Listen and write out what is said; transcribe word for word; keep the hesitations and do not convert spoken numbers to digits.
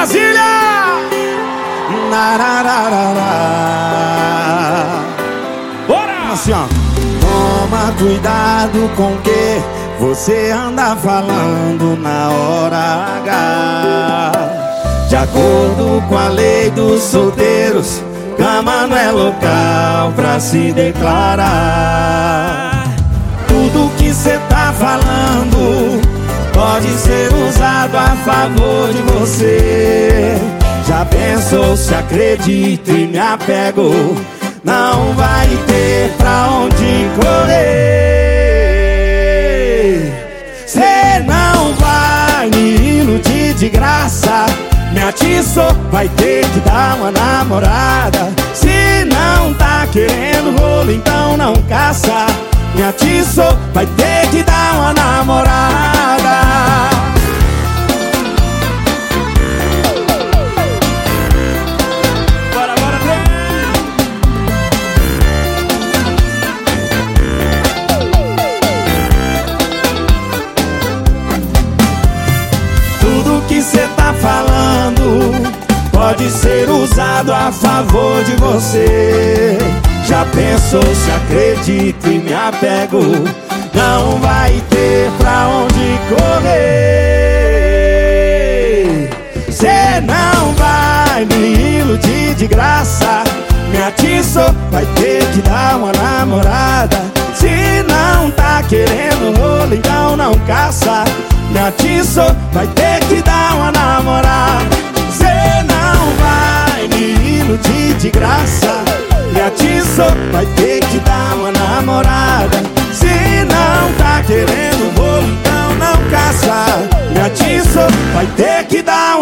Brasília! Narararará. Bora! Assim, ó. Toma cuidado com o que você anda falando na hora H. De acordo com a lei dos solteiros, cama não é local pra se declarar. Tudo que cê tá falando pode ser usado a favor de você. Já pensou se acredito e me apego? Não vai ter pra onde correr. Cê não vai me iludir de graça. Me atiçou, vai ter que dar uma namorada. Se não tá querendo rolo, então não caça. Me atiçou, vai ter que dar uma namorada. Bora, bora, bora. Tudo que cê tá falando pode ser usado a favor de você. Já pensou se acredito e me apego? Não vai ter pra onde correr. Cê não vai me iludir de graça. Me atiçou, vai ter que dar uma namorada. Se não tá querendo rolo, então não caça. Me atiçou, vai ter que dar uma namorada. Cê não vai me iludir de graça. Me atiçou, vai ter que dar uma namorada. Se não tá querendo rolo, então não caça. Me atiçou, vai ter que dar